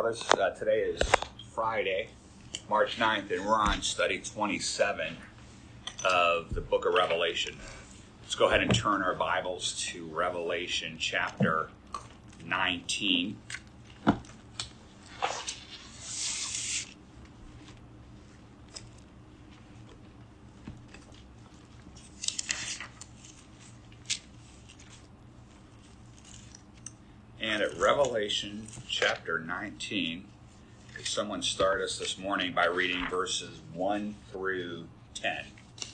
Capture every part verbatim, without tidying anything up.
brothers. Uh, today is Friday, March ninth, and we're on study twenty-seven of the book of Revelation. Let's go ahead and turn our Bibles to Revelation chapter nineteen. And at Revelation chapter nineteen, could someone start us this morning by reading verses one through ten?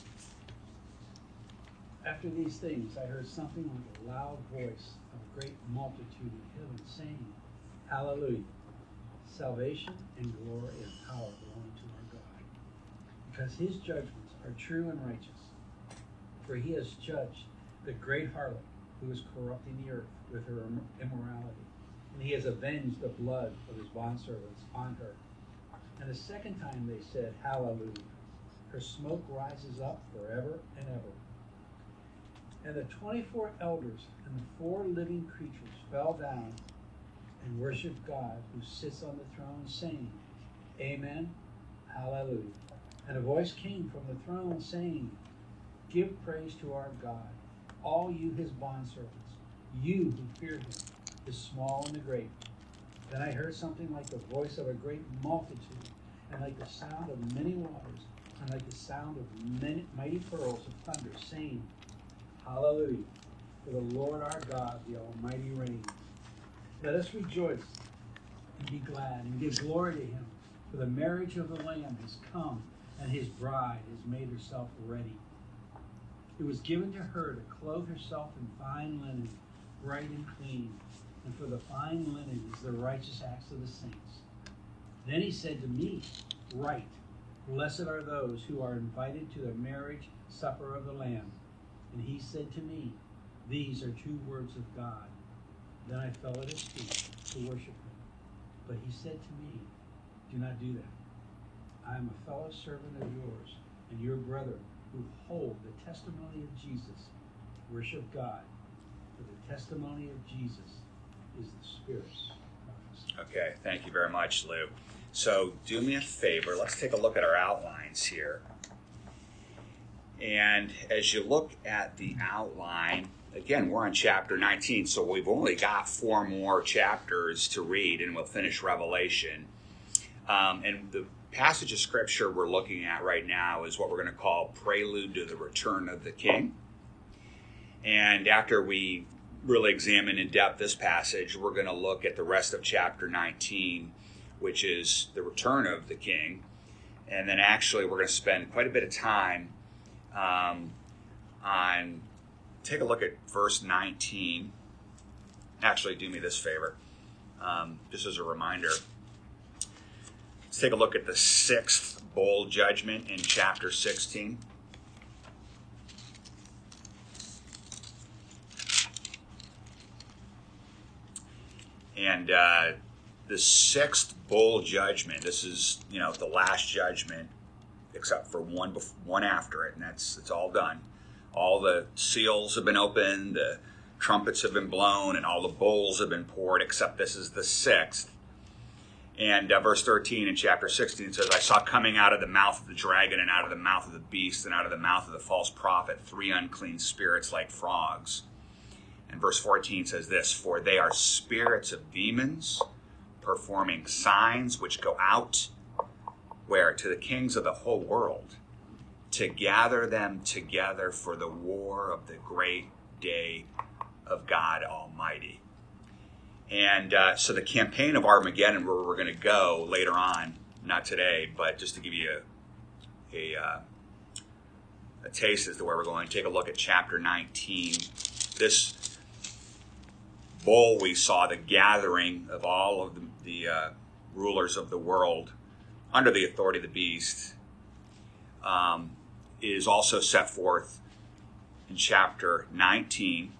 After these things, I heard something like a loud voice of a great multitude in heaven saying, Hallelujah! Salvation and glory and power belong to our God, because his judgments are true and righteous. For he has judged the great harlot who is corrupting the earth with her immorality, and he has avenged the blood of his bondservants on her. And the second time they said, Hallelujah! Her smoke rises up forever and ever. And the twenty-four elders and the four living creatures fell down and worshiped God who sits on the throne, saying, Amen, Hallelujah. And a voice came from the throne saying, Give praise to our God, all you his bondservants, you who fear him, the small and the great. Then I heard something like the voice of a great multitude, and like the sound of many waters, and like the sound of many mighty pearls of thunder, saying, Hallelujah, for the Lord our God, the Almighty reigns. Let us rejoice and be glad and give glory to him, for the marriage of the Lamb has come, and his bride has made herself ready. It was given to her to clothe herself in fine linen, bright and clean, and for the fine linen is the righteous acts of the saints. Then he said to me, Write, blessed are those who are invited to the marriage supper of the Lamb. And he said to me, These are two words of God. Then I fell at his feet to worship him. But he said to me, Do not do that. I am a fellow servant of yours and your brethren who hold the testimony of Jesus. Worship God, for the testimony of Jesus is the Spirit's prophecy. Okay, thank you very much, Lou. So do me a favor, let's take a look at our outlines here. And as you look at the outline, again, we're on chapter nineteen, so we've only got four more chapters to read, and we'll finish Revelation. Um, and the passage of Scripture we're looking at right now is what we're going to call Prelude to the Return of the King. And after we really examine in depth this passage, we're going to look at the rest of chapter nineteen, which is the return of the King. And then actually we're going to spend quite a bit of time Um, on, take a look at verse nineteen. Actually, do me this favor, um, just as a reminder. Let's take a look at the sixth bowl judgment in chapter sixteen. And uh, the sixth bowl judgment, this is, you know, the last judgment, except for one before, one after it, and that's it's all done. All the seals have been opened, the trumpets have been blown, and all the bowls have been poured, except this is the sixth. And uh, verse thirteen in chapter sixteen says, I saw coming out of the mouth of the dragon and out of the mouth of the beast and out of the mouth of the false prophet three unclean spirits like frogs. And verse fourteen says this, For they are spirits of demons, performing signs which go out where? To the kings of the whole world, to gather them together for the war of the great day of God Almighty. And uh, so the campaign of Armageddon, where we're going to go later on, not today, but just to give you a, a, uh, a taste as to where we're going, take a look at chapter nineteen. This bowl we saw, the gathering of all of the, the uh, rulers of the world, under the authority of the beast, um, is also set forth in chapter nineteen,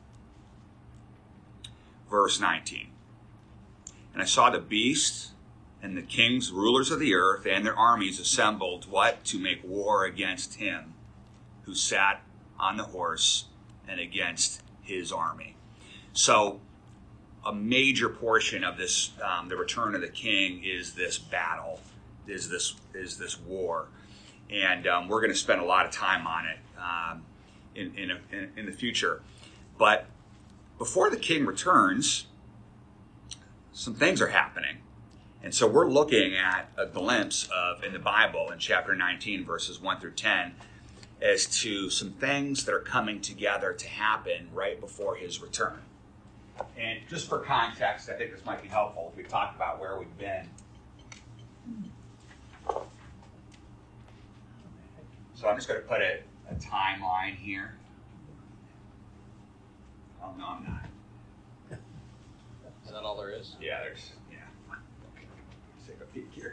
verse nineteen. And I saw the beast and the kings, rulers of the earth, and their armies assembled, what? To make war against him who sat on the horse and against his army. So a major portion of this, um, the return of the king, is this battle, is this is this war, and um, we're going to spend a lot of time on it um, in in, a, in in the future. But before the king returns, some things are happening, and so we're looking at a glimpse of in the Bible in chapter nineteen, verses one through ten, as to some things that are coming together to happen right before his return. And just for context, I think this might be helpful if we talk about where we've been. So I'm just going to put a, a timeline here. Oh, no, I'm not. Is that all there is? Yeah, there's, yeah. Okay. Let's take a peek here.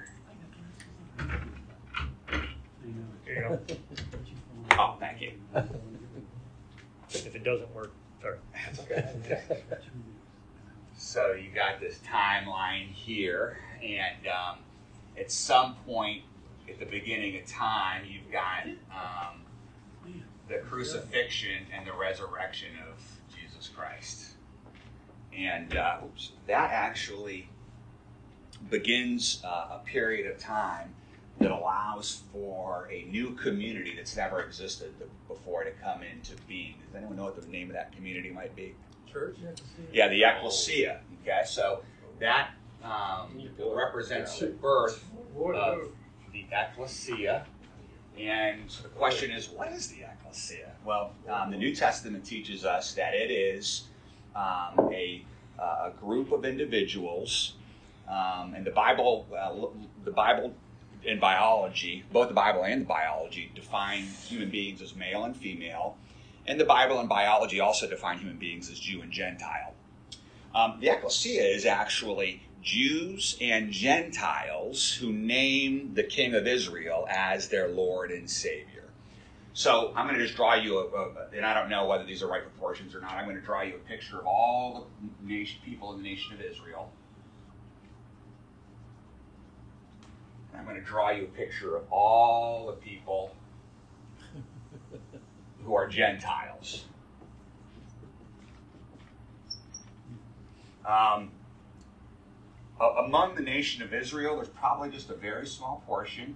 There you go. Oh, thank you. If it doesn't work, sorry. That's okay. So you got this timeline here, and um, at some point at the beginning of time, you've got um, the crucifixion and the resurrection of Jesus Christ. And uh, oops, that actually begins uh, a period of time that allows for a new community that's never existed before to come into being. Does anyone know what the name of that community might be? Church? Yeah, the ecclesia. Okay, so that um, represents the birth of the ecclesia. And the question is, what is the ecclesia? Well, um, the New Testament teaches us that it is um, a, uh, a group of individuals, um, and the Bible, uh, the Bible. In biology, both the Bible and the biology define human beings as male and female, and the Bible and biology also define human beings as Jew and Gentile. Um, the ecclesia is actually Jews and Gentiles who name the King of Israel as their Lord and Savior. So I'm going to just draw you, a, a, and I don't know whether these are right proportions or not, I'm going to draw you a picture of all the nation, people in the nation of Israel. I'm going to draw you a picture of all the people who are Gentiles. Um, among the nation of Israel, there's probably just a very small portion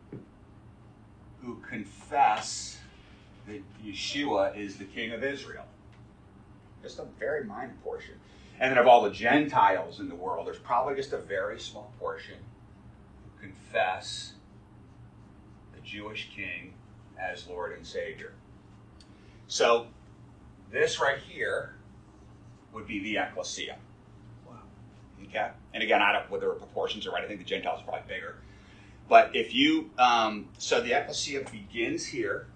who confess that Yeshua is the King of Israel. Just a very minor portion. And then of all the Gentiles in the world, there's probably just a very small portion confess the Jewish king as Lord and Savior. So this right here would be the ecclesia. Wow. Okay? And again, I don't whether the proportions are right. I think the Gentiles are probably bigger. But if you, um, so the ecclesia begins here,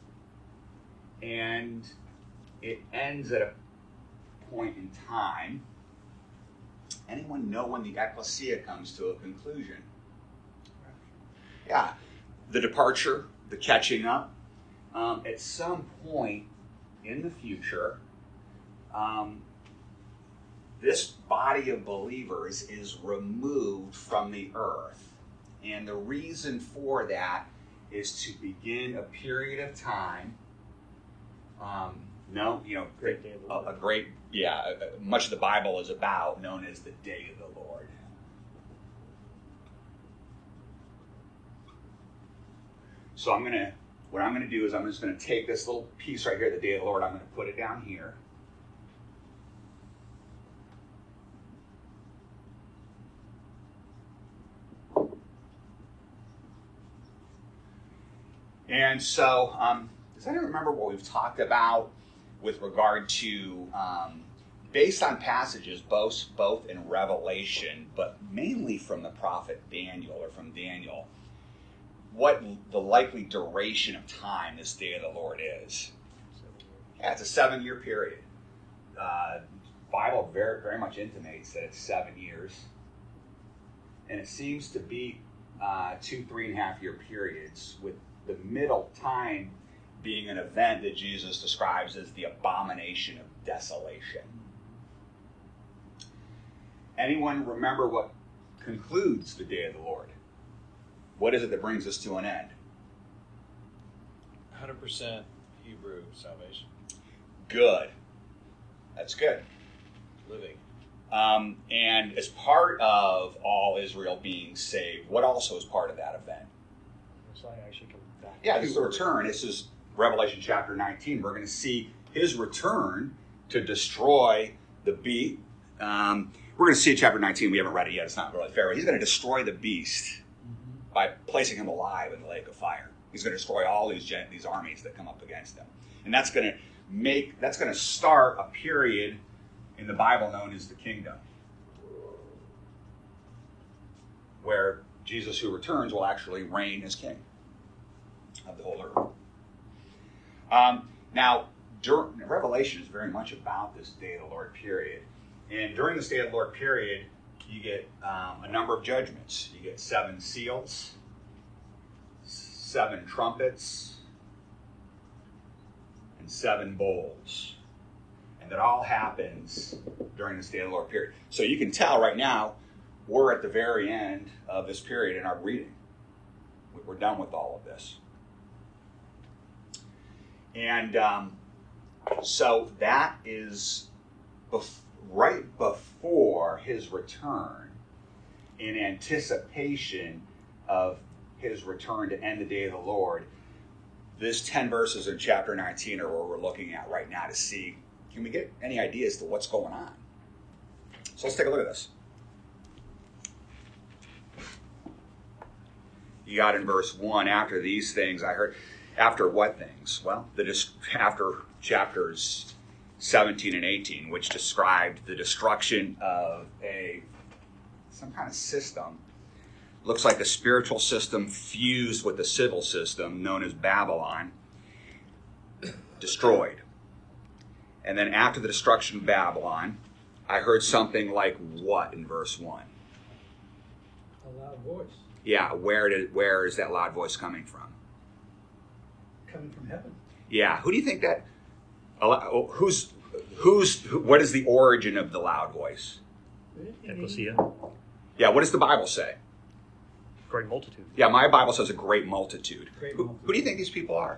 and it ends at a point in time. Anyone know when the ecclesia comes to a conclusion? Yeah, the departure, the catching up. Um, at some point in the future, um, this body of believers is removed from the earth. And the reason for that is to begin a period of time. Um, no, you know, Great day of the a, Lord. a great, yeah, a- much of the Bible is about, known as the day of the Lord. So I'm going to, what I'm going to do is I'm just going to take this little piece right here, the day of the Lord, I'm going to put it down here. And so, um, does anyone remember what we've talked about with regard to, um, based on passages both, both in Revelation, but mainly from the prophet Daniel or from Daniel, what the likely duration of time this day of the Lord is? Yeah, it's a seven-year period. Uh, Bible very, very much intimates that it's seven years. And it seems to be uh, two, three and a half year periods, with the middle time being an event that Jesus describes as the abomination of desolation. Anyone remember what concludes the day of the Lord? What is it that brings us to an end? one hundred percent Hebrew salvation. Good. That's good. Living. Um, and as part of all Israel being saved, what also is part of that event? Messiah actually comes back. Yeah, this is the return. This is Revelation chapter nineteen. We're going to see his return to destroy the beast. Um, we're going to see in chapter nineteen. We haven't read it yet. It's not really fair. He's going to destroy the beast Mm-hmm. by placing him alive in the lake of fire. He's going to destroy all these gen- these armies that come up against him, and that's going to make that's going to start a period in the Bible known as the kingdom, where Jesus, who returns, will actually reign as king of the whole earth. Um, now, during, Revelation is very much about this Day of the Lord period. And during this Day of the Lord period, you get um, a number of judgments. You get seven seals, seven trumpets, and seven bowls. And that all happens during this Day of the Lord period. So you can tell right now, we're at the very end of this period in our reading. We're done with all of this. And um, so that is bef- right before his return, in anticipation of his return to end the day of the Lord. This ten verses in chapter nineteen are where we're looking at right now to see, can we get any ideas to what's going on? So let's take a look at this. You got in verse one, after these things I heard. After what things? Well, the after chapters seventeen and eighteen, which described the destruction of a some kind of system. Looks like a spiritual system fused with the civil system known as Babylon. Destroyed. And then after the destruction of Babylon, I heard something like what in verse one? A loud voice Yeah, where did where is that loud voice coming from? coming from heaven. Yeah, who do you think that? Who's who's who, what is the origin of the loud voice? Ecclesia, Yeah, what does the Bible say? great multitude. Yeah, my Bible says a great multitude. Great Who, multitude. who do you think these people are?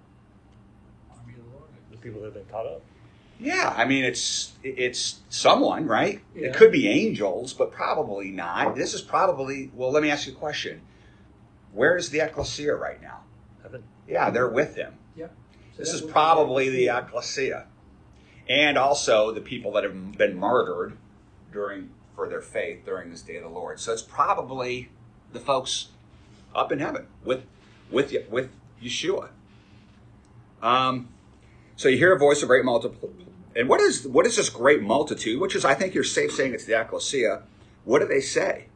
Army of the Lord. The people that have been caught up. Yeah, I mean it's it's someone, right? Yeah. It could be angels, but probably not. This is probably well. Let me ask you a question. Where is the ecclesia right now? Heaven. Yeah, they're with him. Yep. So This that is would be probably the ecclesia, and also the people that have been martyred during for their faith during this day of the Lord. So it's probably the folks up in heaven with with with Yeshua. Um, so you hear a voice of great multitude, and what is what is this great multitude? Which is, I think you're safe saying it's the ecclesia. What do they say?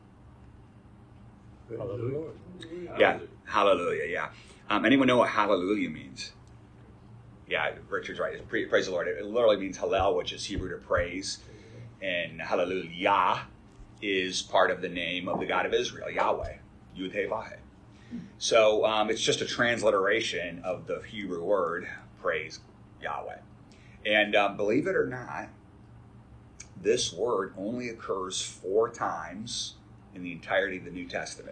Hallelujah. Yeah, hallelujah. Yeah. Um, anyone know what hallelujah means? Yeah, Richard's right. It's praise the Lord. It literally means hallel, which is Hebrew to praise. And hallelujah is part of the name of the God of Israel, Yahweh, Yud He Vahe. So um, it's just a transliteration of the Hebrew word, praise Yahweh. And um, believe it or not, this word only occurs four times in the entirety of the New Testament.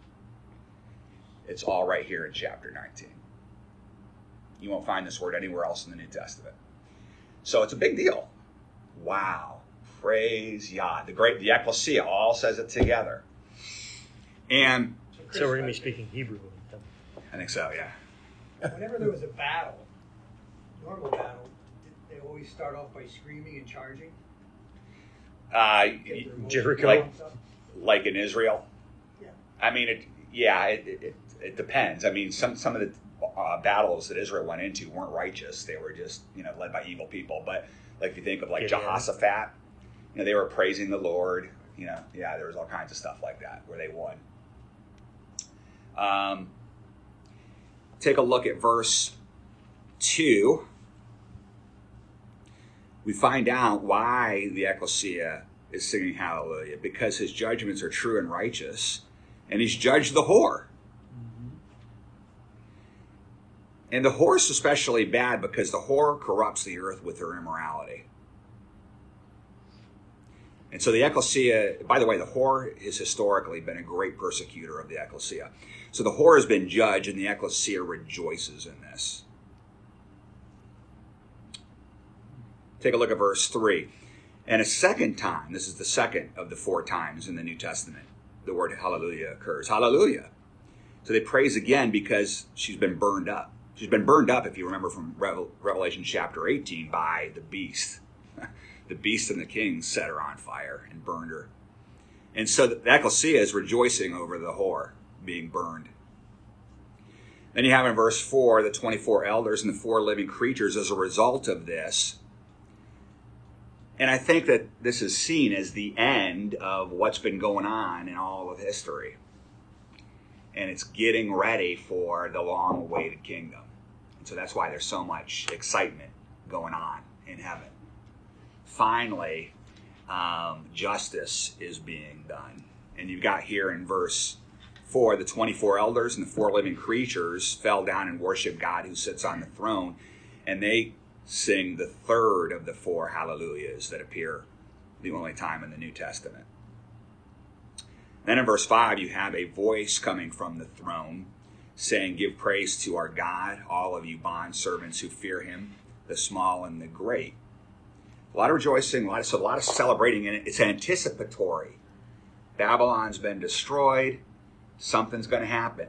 It's all right here in chapter nineteen. You won't find this word anywhere else in the New Testament. So it's a big deal. Wow. Praise Yah. The great, the ecclesia all says it together. And So we're going to be speaking Hebrew with them. I think so, yeah. Whenever there was a battle, normal battle, did they always start off by screaming and charging? Uh, Get their emotions Jericho. Like- pumped up? like in Israel. Yeah. I mean, it, yeah, it, it, it depends. I mean, some, some of the uh, battles that Israel went into weren't righteous. They were just, you know, led by evil people. But like if you think of like Gideon. Jehoshaphat, you know, they were praising the Lord. You know, yeah, there was all kinds of stuff like that where they won. Um, take a look at verse two. We find out why the ecclesia is singing hallelujah, because his judgments are true and righteous, and he's judged the whore. Mhm. And the whore is especially bad because the whore corrupts the earth with her immorality. And so the ecclesia, by the way, the whore has historically been a great persecutor of the ecclesia. So the whore has been judged, and the ecclesia rejoices in this. Take a look at verse three. And a second time, this is the second of the four times in the New Testament, the word hallelujah occurs. Hallelujah. So they praise again because she's been burned up. She's been burned up, if you remember from Revel- Revelation chapter eighteen, by the beast. The beast and the king set her on fire and burned her. And so the ecclesia is rejoicing over the whore being burned. Then you have in verse four, the twenty-four elders and the four living creatures as a result of this. And I think that this is seen as the end of what's been going on in all of history. And it's getting ready for the long-awaited kingdom. And so that's why there's so much excitement going on in heaven. Finally, um, justice is being done. And you've got here in verse four, the twenty-four elders and the four living creatures fell down and worshiped God who sits on the throne. And they sing the third of the four hallelujahs that appear the only time in the New Testament. Then in verse five, you have a voice coming from the throne saying, "Give praise to our God, all of you bondservants who fear him, the small and the great." A lot of rejoicing, a lot of, so a lot of celebrating in it. It's anticipatory. Babylon's been destroyed. Something's going to happen.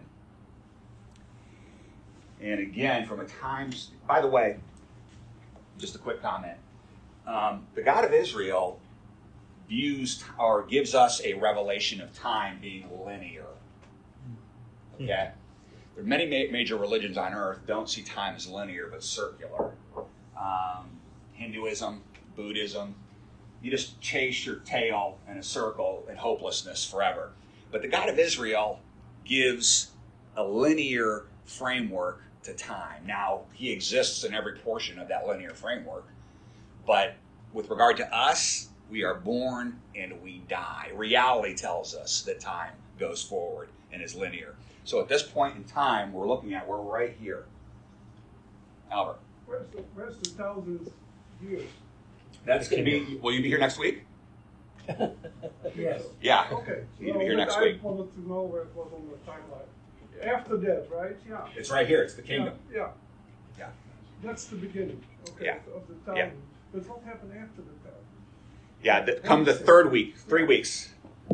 And again, from a time... By the way, just a quick comment. Um, the God of Israel views or gives us a revelation of time being linear. Okay? There are many ma- major religions on earth don't see time as linear but circular. Um, Hinduism, Buddhism, you just chase your tail in a circle in hopelessness forever. But the God of Israel gives a linear framework to time. Now, he exists in every portion of that linear framework. But with regard to us, we are born and we die. Reality tells us that time goes forward and is linear. So at this point in time, we're looking at, we're right here. Albert. Where's the, where's the thousands years? That's going to be, will you be here next week? Yes. Yeah. Okay. You'll be here next I week. wanted to know where it was on the timeline. After that, right? Yeah. It's right here. It's the kingdom. Yeah. yeah. Yeah. That's the beginning. Okay. Yeah. Of the thousand. Yeah. But what happened after the thousand? Yeah, the, come the third week, three weeks.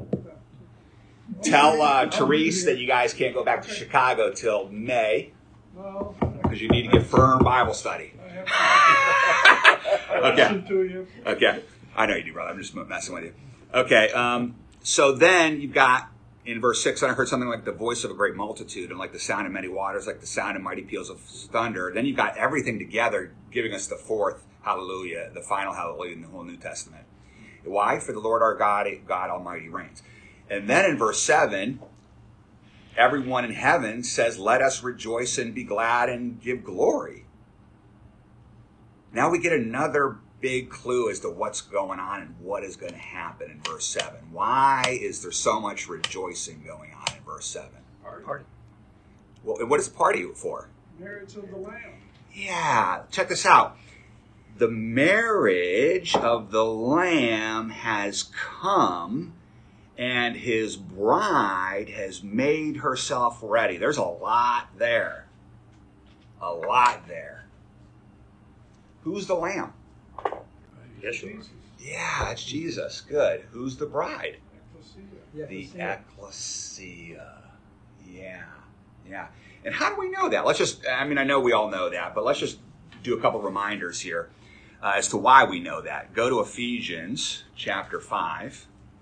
Tell uh, Therese that you guys can't go back to Chicago till May Well, because you need to get firm Bible study. I have to I Okay. listen to you. Okay. I know you do, brother. I'm just messing with you. Okay. Um, so then you've got in verse six, I heard something like the voice of a great multitude and like the sound of many waters, like the sound of mighty peals of thunder. Then you've got everything together giving us the fourth hallelujah, the final hallelujah in the whole New Testament. Why? For the Lord our God, God Almighty reigns. And then in verse seven, everyone in heaven says, "Let us rejoice and be glad and give glory." Now we get another big clue as to what's going on and what is going to happen in verse seven. Why is there so much rejoicing going on in verse seven? Party. Well, what is the party for? Marriage of the Lamb. Yeah, check this out. The marriage of the Lamb has come, and his bride has made herself ready. There's a lot there. A lot there. Who's the Lamb? Yes, Jesus. Yeah, it's Jesus. Good. Who's the bride? Ecclesia. The Ecclesia. ecclesia. Yeah. Yeah. And how do we know that? Let's just, I mean, I know we all know that, but let's just do a couple reminders here uh, as to why we know that. Go to Ephesians chapter five.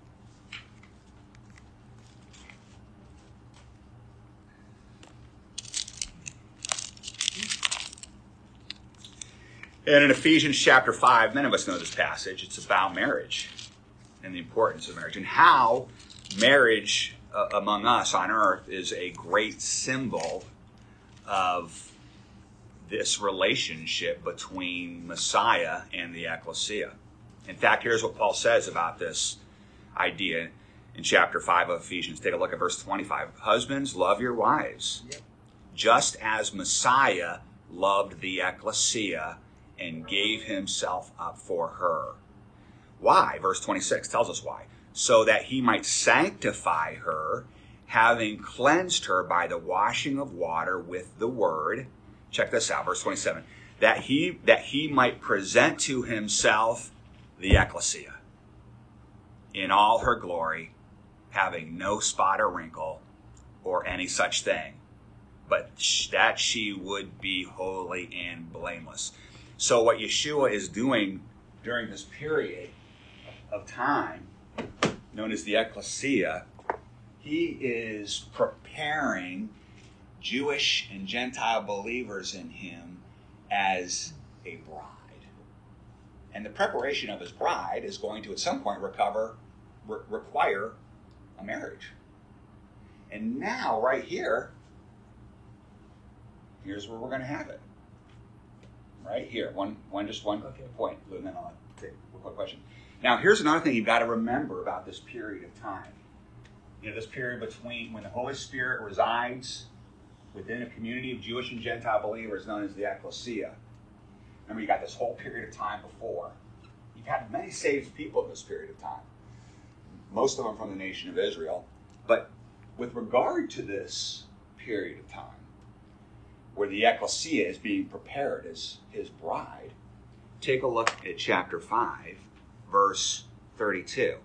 And in Ephesians chapter five, many of us know this passage. It's about marriage and the importance of marriage and how marriage uh, among us on earth is a great symbol of this relationship between Messiah and the ecclesia. In fact, here's what Paul says about this idea in chapter five of Ephesians. Take a look at verse twenty-five. Husbands, love your wives, Yep. just as Messiah loved the ecclesia and gave himself up for her. Why? Verse twenty-six tells us why. So that he might sanctify her, having cleansed her by the washing of water with the word. Check this out, verse twenty-seven. That he, that he might present to himself the ecclesia, in all her glory, having no spot or wrinkle or any such thing, but that she would be holy and blameless. So what Yeshua is doing during this period of time, known as the ecclesia, he is preparing Jewish and Gentile believers in him as a bride. And the preparation of his bride is going to, at some point, recover, re- require a marriage. And now, right here, here's where we're going to have it. Right here. One, one, just one Okay. point, and then I'll take a quick question. Now, here's another thing you've got to remember about this period of time. You know, this period between when the Holy Spirit resides within a community of Jewish and Gentile believers known as the ecclesia. Remember, you got this whole period of time before. You've had many saved people in this period of time. Most of them from the nation of Israel. But with regard to this period of time, where the ecclesia is being prepared as his bride, take a look at chapter five, verse thirty-two.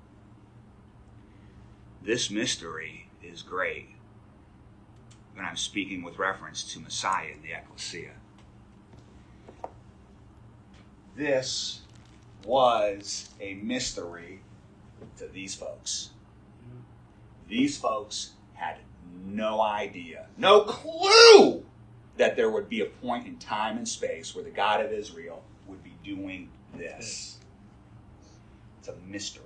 This mystery is great. And I'm speaking with reference to Messiah and the ecclesia. This was a mystery to these folks. These folks had no idea, no clue that there would be a point in time and space where the God of Israel would be doing this. It's a mystery.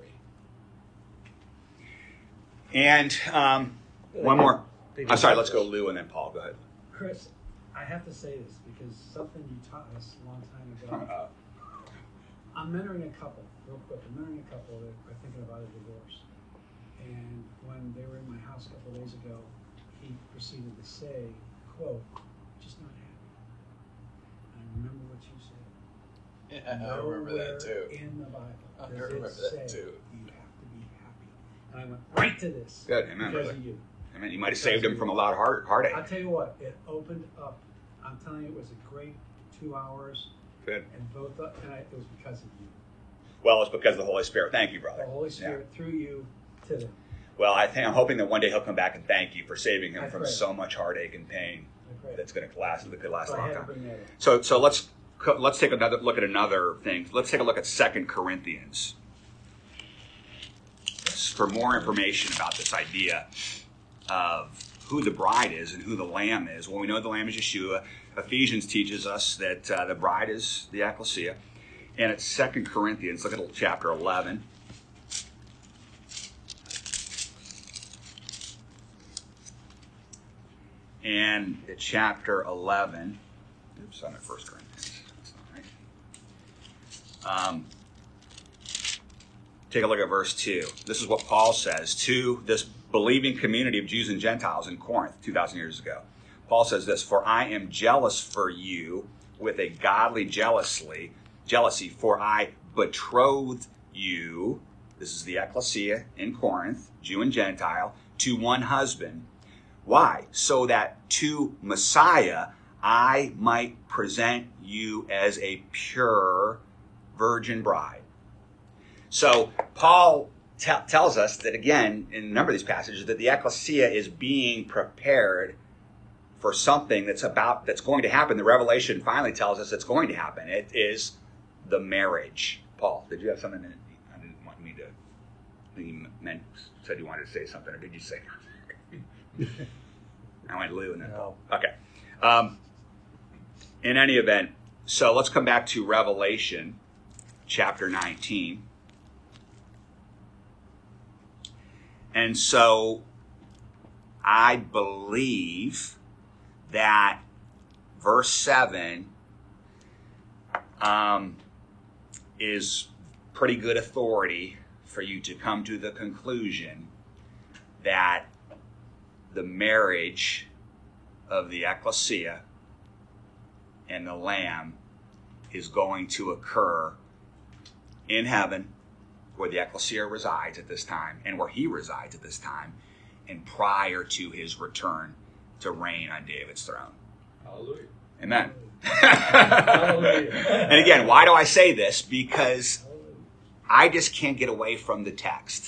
And um, one more. I'm sorry, let's go Lou and then Paul. Go ahead. Chris, I have to say this because something you taught us a long time ago. Uh, I'm mentoring a couple, real quick. I'm mentoring a couple that are thinking about a divorce. And when they were in my house a couple of days ago, he proceeded to say, quote, just not happy. And I remember what you said. Yeah, I remember that too. In the Bible I does remember it that say too. you have to be happy. And I went right to this. Good, amen, Because brother. of you. I mean, you might have saved him from a lot of heart, heartache. I'll tell you what, it opened up. I'm telling you, it was a great two hours. Good. And both, of, and I, it was because of you. Well, it's because of the Holy Spirit. Thank you, The brother. Holy Spirit through you to them. Well, I think I'm hoping that one day he'll come back and thank you for saving him I from pray. so much heartache and pain I pray. that's going to last. That could last So a I long had to time. bring that up. So, so let's let's take another look at another thing. Let's take a look at Second Corinthians for more information about this idea of who the bride is and who the lamb is. Well, we know the lamb is Yeshua. Ephesians teaches us that uh, the bride is the ecclesia. And it's Second Corinthians, look at chapter eleven. And at chapter eleven, oops, I'm at First Corinthians. That's not right. Um, take a look at verse two. This is what Paul says to this believing community of Jews and Gentiles in Corinth two thousand years ago. Paul says this, "For I am jealous for you with a godly jealously, jealousy, for I betrothed you," this is the ecclesia in Corinth, Jew and Gentile, "to one husband." Why? So that to Messiah I might present you as a pure virgin bride. So Paul t- tells us that, again, in a number of these passages, that the ecclesia is being prepared for something that's about that's going to happen. The Revelation finally tells us it's going to happen. It is the marriage. Paul, did you have something that I didn't want me to? I think you meant said you wanted to say something, or did you say? I went Lou and then Paul. Okay. Um, in any event, so let's come back to Revelation chapter nineteen. And so I believe that verse seven um, is pretty good authority for you to come to the conclusion that the marriage of the ecclesia and the lamb is going to occur in heaven, where the ecclesia resides at this time and where he resides at this time, and prior to his return to reign on David's throne. Hallelujah. Amen. Hallelujah. And again, why do I say this? Because I just can't get away from the text.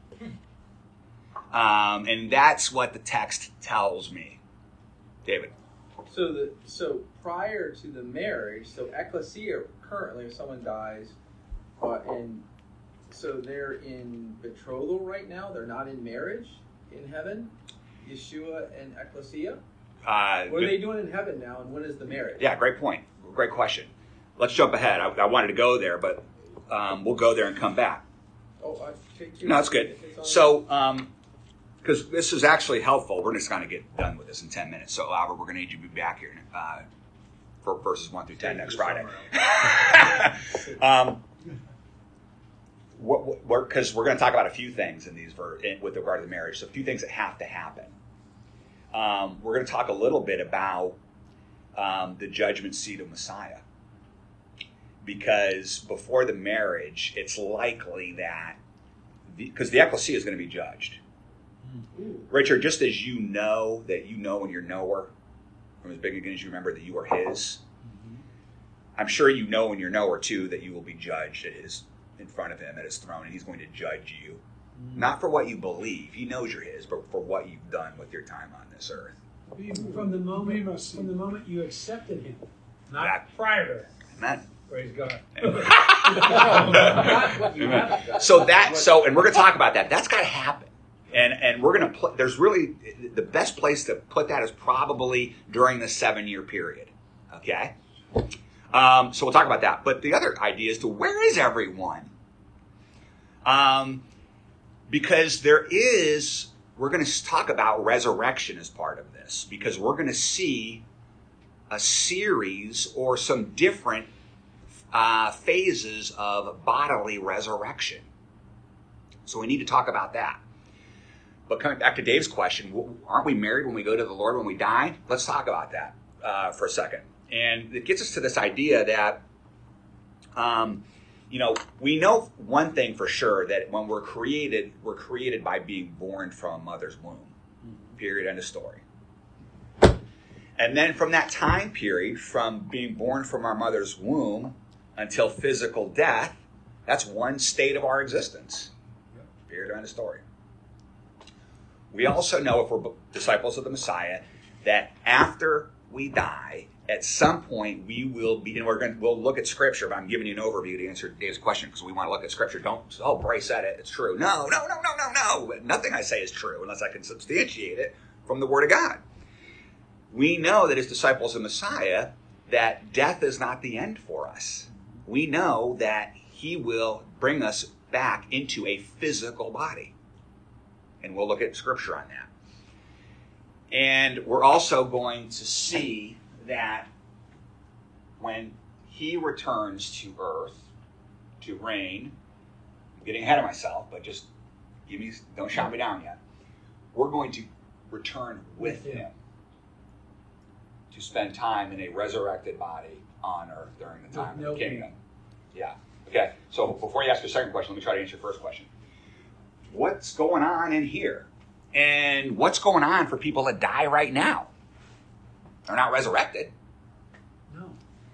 Um, and that's what the text tells me. David. So the so prior to the marriage, so ecclesia currently, if someone dies, uh, and so they're in betrothal right now. They're not in marriage in heaven. Yeshua and ecclesia. Uh, What are they doing in heaven now, and when is the marriage? Yeah, great point. Great question. Let's jump ahead. I, I wanted to go there, but um, we'll go there and come back. Oh, I take two. No, that's good. So, because um, this is actually helpful, we're just going to get done with this in ten minutes. So, Albert, we're going to need you to be back here uh, for verses one through ten next Friday. um, what, what, because we're going to talk about a few things in these ver- in, with regard to the marriage. So, a few things that have to happen. Um, we're going to talk a little bit about um, the judgment seat of Messiah. Because before the marriage, it's likely that, because the, the ecclesia is going to be judged. Ooh. Richard, just as you know that you know when you're knower, from as big again as you remember that you are his, mm-hmm. I'm sure you know when you're knower too that you will be judged at his, in front of him at his throne, and he's going to judge you. Mm-hmm. Not for what you believe, he knows you're his, but for what you've done with your time on this earth. From the moment, from the moment you accepted him, not that, prior to that. Amen. Praise God. Amen. So that, so, and we're going to talk about that. That's got to happen. And and we're going to put, there's really, the best place to put that is probably during the seven year period. Okay? Um, so we'll talk about that. But the other idea is to where is everyone? Um, because there is, we're going to talk about resurrection as part of this. Because we're going to see a series or some different Uh, phases of bodily resurrection. So we need to talk about that. But coming back to Dave's question, aren't we married when we go to the Lord when we die? Let's talk about that uh, for a second. And it gets us to this idea that, um, you know, we know one thing for sure, that when we're created, we're created by being born from a mother's womb. Period, end of story. And then from that time period, from being born from our mother's womb until physical death, that's one state of our existence. Period, end of story. We also know, if we're disciples of the Messiah, that after we die, at some point we will be, and we're going to, we'll look at Scripture, but I'm giving you an overview to answer Dave's question because we want to look at Scripture. Don't, oh, Bryce said it, it's true. No, no, no, no, no, no. Nothing I say is true unless I can substantiate it from the Word of God. We know that as disciples of Messiah, that death is not the end for us. We know that he will bring us back into a physical body. And we'll look at Scripture on that. And we're also going to see that when he returns to earth to reign, I'm getting ahead of myself, but just give me, don't shout me down yet. We're going to return with him to spend time in a resurrected body on earth during the time no of the kingdom. Yeah. Okay. So before you ask your second question, let me try to answer your first question. What's going on in here? And what's going on for people that die right now? They're not resurrected. No.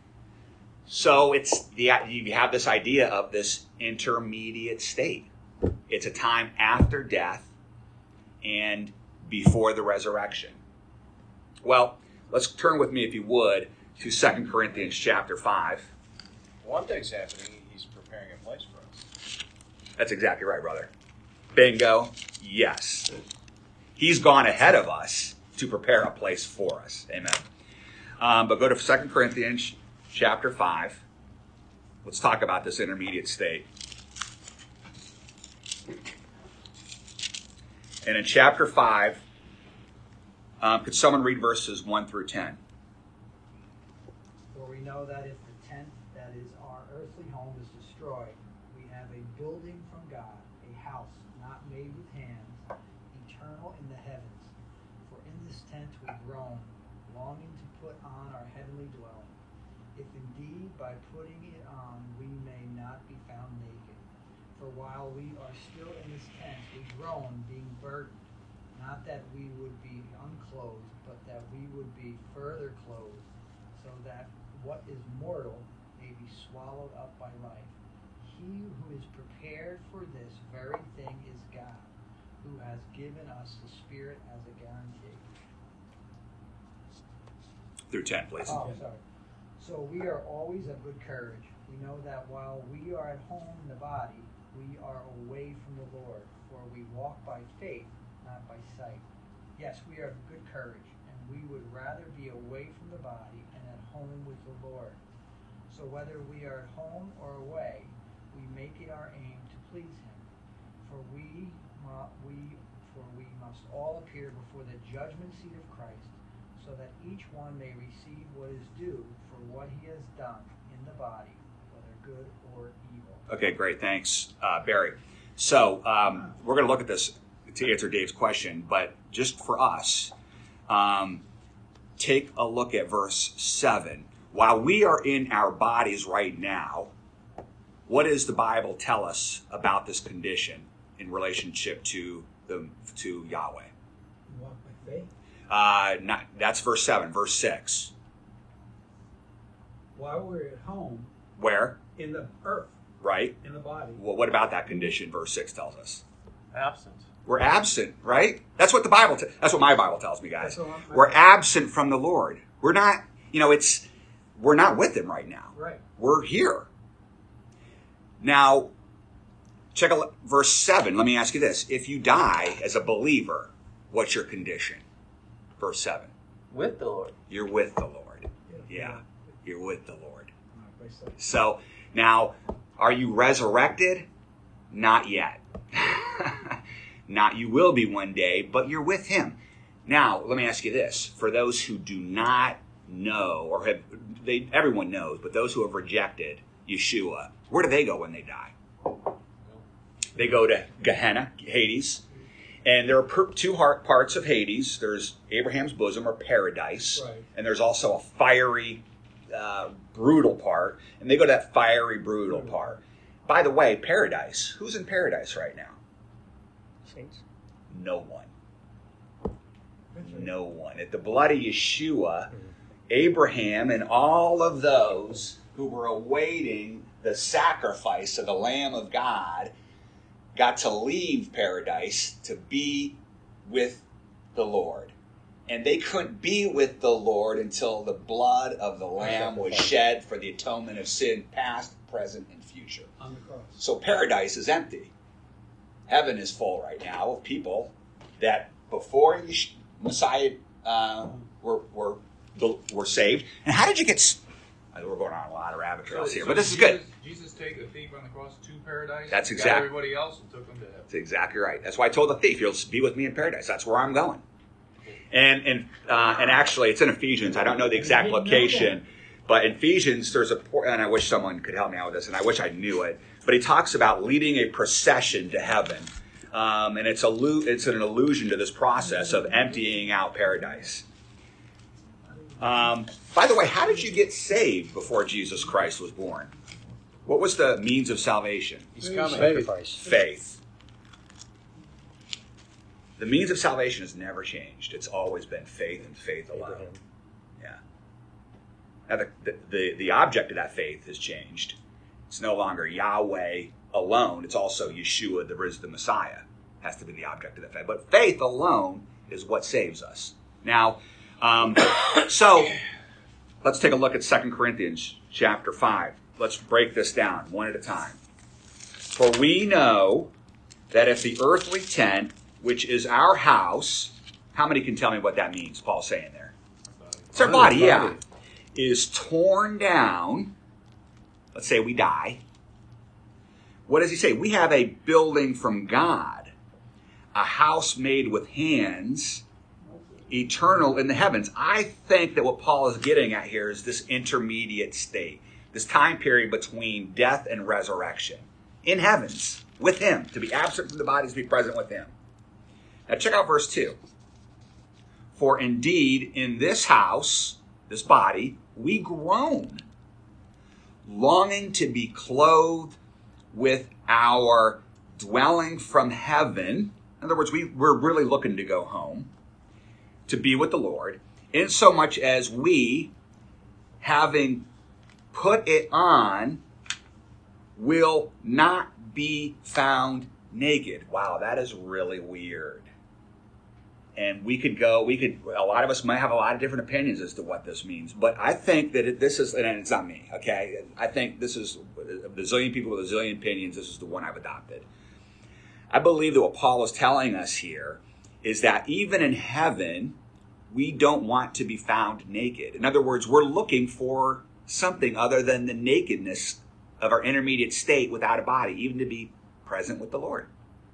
So it's the you have this idea of this intermediate state. It's a time after death and before the resurrection. Well, let's turn with me, if you would, to Second Corinthians chapter five. One thing's happening, he's preparing a place for us. That's exactly right, brother. Bingo. Yes. He's gone ahead of us to prepare a place for us. Amen. Um, but go to Second Corinthians chapter five. Let's talk about this intermediate state. And in chapter five, um, could someone read verses one through ten? For we know that if the tent that is our earthly home is destroyed, we have a building from God, a house not made with hands, eternal in the heavens. For in this tent we groan, longing to put on our heavenly dwelling, if indeed by putting it on we may not be found naked. For while we are still in this tent, we groan, being burdened, not that we would be unclothed, but that we would be further clothed, so that what is mortal may be swallowed up by life. he who is prepared for this very thing is God, who has given us the Spirit as a guarantee. Through ten, please. Oh, sorry. So we are always of good courage. We know that while we are at home in the body, we are away from the Lord, for we walk by faith, not by sight. Yes, we are of good courage, and we would rather be away from the body and at home with the Lord. So whether we are at home or away, we make it our aim to please Him. For we, mu- we, for we must all appear before the judgment seat of Christ, so that each one may receive what is due for what he has done in the body, whether good or evil. Okay, great. Thanks, uh, Barry. So um, we're going to look at this to answer Dave's question, but just for us, um, take a look at verse seven. While we are in our bodies right now, what does the Bible tell us about this condition in relationship to the to Yahweh? You walk by faith. Uh, not, that's verse seven. Verse six. While we're at home, Where? in the earth, Right? in the body. Well, what about that condition? Verse six tells us. Absent. We're absent, right? That's what the Bible. T- that's what my Bible tells me, guys. That's what I'm- We're absent from the Lord. We're not. You know, it's we're not with Him right now. Right. We're here. Now, check out verse seven. Let me ask you this: if you die as a believer, what's your condition? Verse seven. With the Lord. You're with the Lord. Yeah, you're with the Lord. Not by sight. So now, are you resurrected? Not yet. Not you will be one day, but you're with Him. Now, let me ask you this. For those who do not know, or have, they, everyone knows, but those who have rejected Yeshua, where do they go when they die? They go to Gehenna, Hades. And there are per, two heart parts of Hades. There's Abraham's bosom, or paradise. Right. And there's also a fiery, uh, brutal part. And they go to that fiery, brutal part. By the way, paradise. Who's in paradise right now? Saints. No one. No one. At the blood of Yeshua, Abraham and all of those who were awaiting the sacrifice of the Lamb of God got to leave paradise to be with the Lord. And they couldn't be with the Lord until the blood of the Lamb was shed for the atonement of sin, past, present, and future. On the cross. So paradise is empty. Heaven is full right now of people that before Yesh- Messiah uh, were, were were saved. And how did you get... s- We're going on a lot of rabbit trails here, but this is good. Jesus take the thief on the cross to paradise. That's got exact- everybody else and took them to heaven. That's exactly right. That's why I told the thief, you'll be with me in paradise. That's where I'm going. And and uh, and actually, it's in Ephesians. I don't know the exact location, but in Ephesians, there's a por- and I wish someone could help me out with this, and I wish I knew it. But he talks about leading a procession to heaven, um, and it's a it's an allusion to this process of emptying out paradise. Um, by the way, how did you get saved before Jesus Christ was born? What was the means of salvation? He's coming. Sacrifice. Faith. The means of salvation has never changed. It's always been faith and faith alone. Abraham. Yeah. Now the, the, the, the object of that faith has changed. It's no longer Yahweh alone. It's also Yeshua, the risen Messiah, has to be the object of that faith. But faith alone is what saves us. Now, um, so let's take a look at Second Corinthians chapter five. Let's break this down one at a time. For we know that if the earthly tent, which is our house, how many can tell me what that means? Paul's saying there. It's our body, yeah. Is torn down. Let's say we die. What does he say? We have a building from God, a house made with hands, eternal in the heavens. I think that what Paul is getting at here is this intermediate state, this time period between death and resurrection. In heavens, with him, to be absent from the body, to be present with him. Now check out verse two. For indeed, in this house, this body, we groan, longing to be clothed with our dwelling from heaven. In other words, we, we're really looking to go home, to be with the Lord, insomuch as we, having put it on, will not be found naked. Wow, that is really weird. And we could go, we could, a lot of us might have a lot of different opinions as to what this means. But I think that it, this is, and it's not me, okay? I think this is, a bazillion people with a zillion opinions, this is the one I've adopted. I believe that what Paul is telling us here is that even in heaven, we don't want to be found naked. In other words, we're looking for something other than the nakedness of our intermediate state without a body, even to be present with the Lord.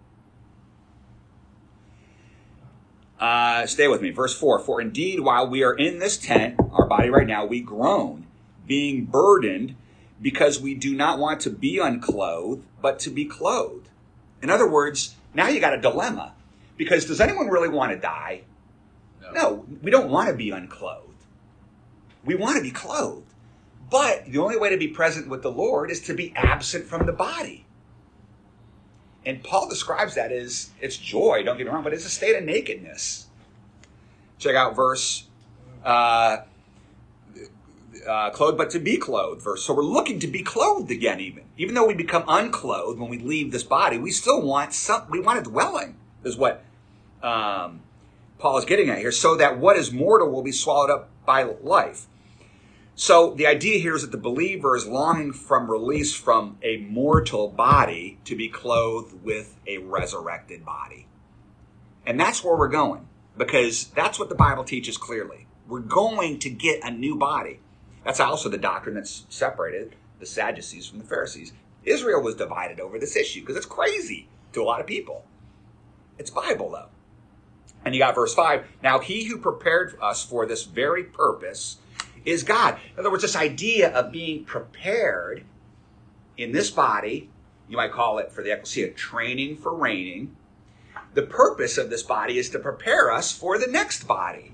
Uh, stay with me. Verse four, for indeed, while we are in this tent, our body right now, we groan, being burdened, because we do not want to be unclothed, but to be clothed. In other words, now you got a dilemma. Because does anyone really want to die? No. No, we don't want to be unclothed. We want to be clothed. But the only way to be present with the Lord is to be absent from the body. And Paul describes that as, it's joy, don't get me wrong, but it's a state of nakedness. Check out verse, uh, uh, clothed but to be clothed verse. So we're looking to be clothed again even. Even though we become unclothed when we leave this body, we still want some, we want a dwelling, is what um, Paul is getting at here. So that what is mortal will be swallowed up by life. So the idea here is that the believer is longing from release from a mortal body to be clothed with a resurrected body. And that's where we're going, because that's what the Bible teaches clearly. We're going to get a new body. That's also the doctrine that's separated the Sadducees from the Pharisees. Israel was divided over this issue because it's crazy to a lot of people. It's Bible, though. And you got verse five. Now he who prepared us for this very purpose is God. In other words, this idea of being prepared in this body, you might call it for the ecclesia, training for reigning. The purpose of this body is to prepare us for the next body.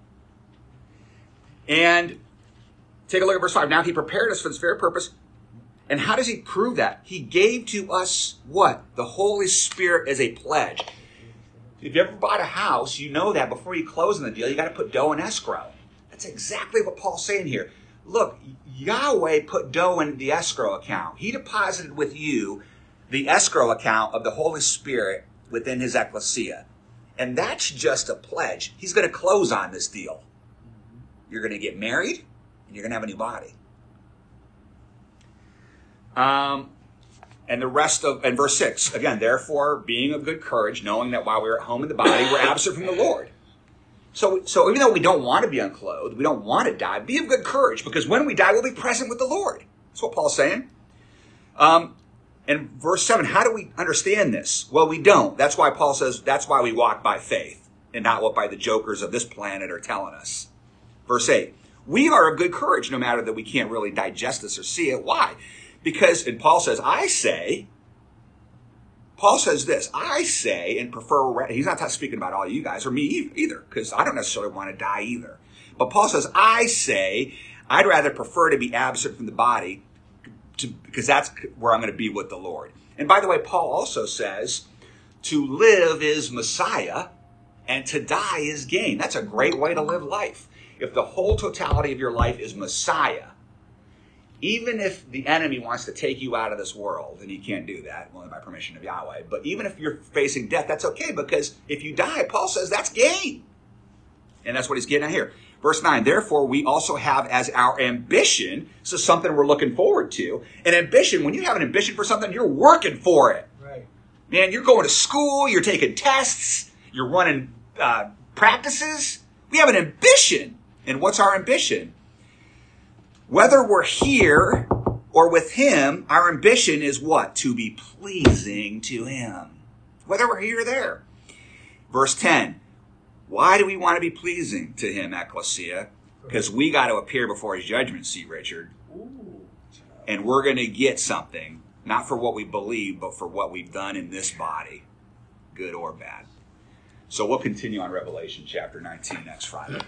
And take a look at verse five. Now he prepared us for this very purpose. And how does he prove that? He gave to us what? The Holy Spirit as a pledge. If you ever bought a house, you know that before you close on the deal, you got to put dough in escrow. That's exactly what Paul's saying here. Look, Yahweh put dough in the escrow account. He deposited with you the escrow account of the Holy Spirit within his ecclesia. And that's just a pledge. He's going to close on this deal. You're going to get married, and you're going to have a new body. Um, and the rest of, and verse six, again, therefore, being of good courage, knowing that while we're at home in the body, we're absent from the Lord. So, so even though we don't want to be unclothed, we don't want to die, be of good courage, because when we die, we'll be present with the Lord. That's what Paul's saying. Um, and verse seven, how do we understand this? Well, we don't. That's why Paul says, that's why we walk by faith, and not what by the jokers of this planet are telling us. Verse eight, we are of good courage, no matter that we can't really digest this or see it. Why? Because, and Paul says, I say, Paul says this, I say and prefer, he's not speaking about all you guys or me either, because I don't necessarily want to die either. But Paul says, I say, I'd rather prefer to be absent from the body to, because that's where I'm going to be with the Lord. And by the way, Paul also says, to live is Messiah and to die is gain. That's a great way to live life. If the whole totality of your life is Messiah, even if the enemy wants to take you out of this world, and he can't do that, only by permission of Yahweh, but even if you're facing death, that's okay, because if you die, Paul says that's gain. And that's what he's getting at here. Verse nine, therefore we also have as our ambition, so something we're looking forward to, an ambition, when you have an ambition for something, you're working for it. Right. Man, you're going to school, you're taking tests, you're running uh, practices. We have an ambition. And what's our ambition? Whether we're here or with him, our ambition is what? To be pleasing to him. Whether we're here or there. Verse ten. Why do we want to be pleasing to him, ecclesia? Because we got to appear before his judgment seat, Richard. Ooh. And we're going to get something, not for what we believe, but for what we've done in this body, good or bad. So we'll continue on Revelation chapter nineteen next Friday.